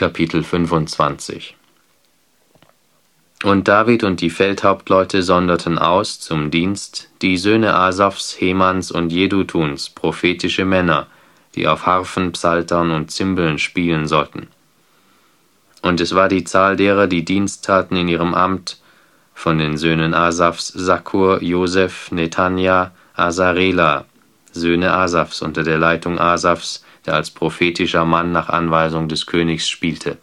Kapitel 25. Und David und die Feldhauptleute sonderten aus zum Dienst die Söhne Asafs, Hemans und Jedutuns, prophetische Männer, die auf Harfen, Psaltern und Zimbeln spielen sollten. Und es war die Zahl derer, die Dienst taten in ihrem Amt, von den Söhnen Asafs, Sakur, Josef, Netanja, Asarela, Söhne Asafs unter der Leitung Asafs, der als prophetischer Mann nach Anweisung des Königs spielte.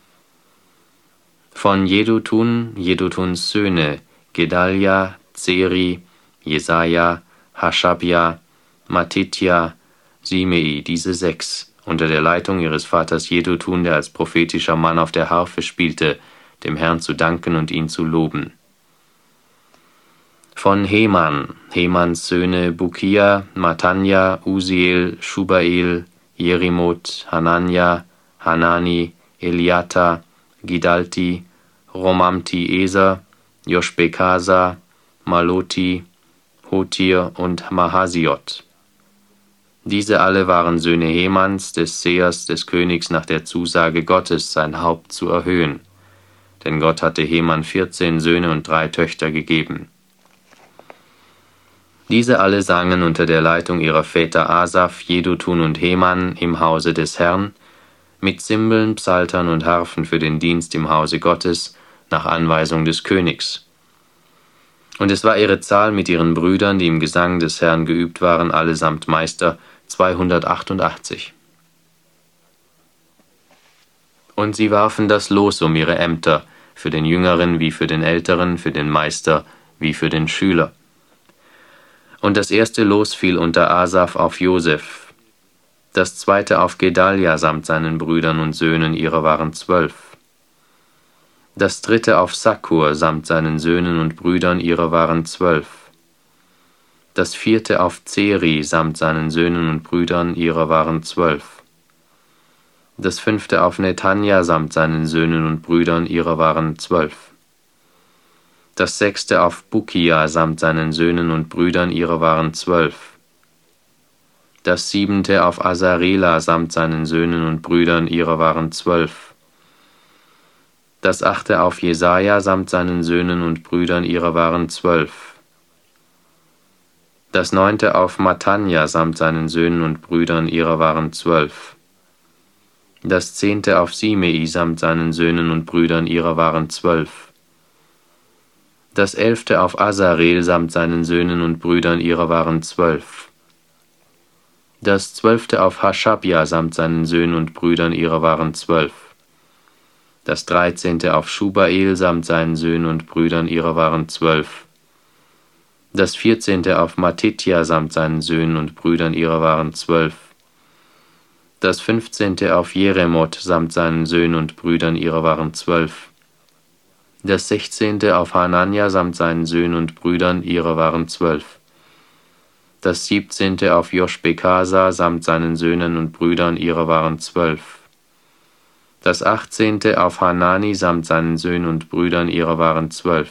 Von Jedutun, Jedutuns Söhne, Gedalja, Zeri, Jesaja, Haschabja, Matitja, Simei, diese 6, unter der Leitung ihres Vaters Jedutun, der als prophetischer Mann auf der Harfe spielte, dem Herrn zu danken und ihn zu loben. Von Heman, Hemans Söhne Bukia, Matanja, Uziel, Schubael, Jerimoth, Hananja, Hanani, Eliata, Gidalti, Romamti-Eser, Joschbekasa, Maloti, Hotir und Mahasiot. Diese alle waren Söhne Hemans, des Sehers des Königs, nach der Zusage Gottes, sein Haupt zu erhöhen. Denn Gott hatte Heman 14 Söhne und 3 Töchter gegeben. Diese alle sangen unter der Leitung ihrer Väter Asaf, Jedutun und Heman im Hause des Herrn, mit Zimbeln, Psaltern und Harfen für den Dienst im Hause Gottes, nach Anweisung des Königs. Und es war ihre Zahl mit ihren Brüdern, die im Gesang des Herrn geübt waren, allesamt Meister, 288. Und sie warfen das Los um ihre Ämter, für den Jüngeren wie für den Älteren, für den Meister wie für den Schüler. Und das erste Los fiel unter Asaf auf Josef, das zweite auf Gedalja samt seinen Brüdern und Söhnen, ihrer waren 12. Das dritte auf Sakur samt seinen Söhnen und Brüdern, ihrer waren 12. Das vierte auf Zeri samt seinen Söhnen und Brüdern, ihrer waren 12. Das fünfte auf Netanja samt seinen Söhnen und Brüdern, ihrer waren 12. Das sechste auf Bukia samt seinen Söhnen und Brüdern, ihrer waren 12. Das siebente auf Asarela samt seinen Söhnen und Brüdern, ihrer waren 12. Das achte auf Jesaja samt seinen Söhnen und Brüdern, ihrer waren 12. Das neunte auf Matanja samt seinen Söhnen und Brüdern, ihrer waren 12. Das 10. auf Simei samt seinen Söhnen und Brüdern, ihrer waren 12. Das 11. auf Asarel samt seinen Söhnen und Brüdern, ihrer waren 12. Das 12. auf Haschabja samt seinen Söhnen und Brüdern, ihrer waren 12. Das 13. auf Schubael samt seinen Söhnen und Brüdern, ihrer waren 12. Das 14. auf Matitja samt seinen Söhnen und Brüdern, ihrer waren 12. Das 15. auf Jeremoth samt seinen Söhnen und Brüdern, ihrer waren 12. Das 16. auf Hananja samt seinen Söhnen und Brüdern, ihrer waren 12. Das 17. auf Joschbekasa samt seinen Söhnen und Brüdern, ihrer waren 12. Das 18. auf Hanani samt seinen Söhnen und Brüdern, ihrer waren 12.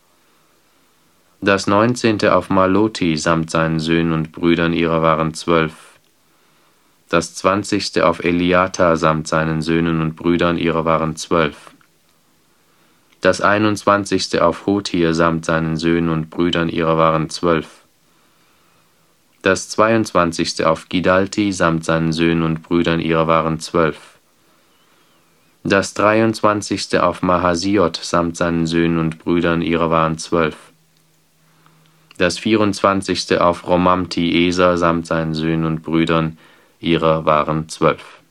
Das 19. auf Maloti samt seinen Söhnen und Brüdern, ihrer waren 12. Das 20. auf Eliata samt seinen Söhnen und Brüdern, ihrer waren 12. Das 21. auf Hotir samt seinen Söhnen und Brüdern, ihrer waren 12. Das 22. auf Gidalti samt seinen Söhnen und Brüdern, ihrer waren 12. Das 23. auf Mahasiot samt seinen Söhnen und Brüdern, ihrer waren 12. Das 24. auf Romamti-Eser samt seinen Söhnen und Brüdern, ihrer waren 12.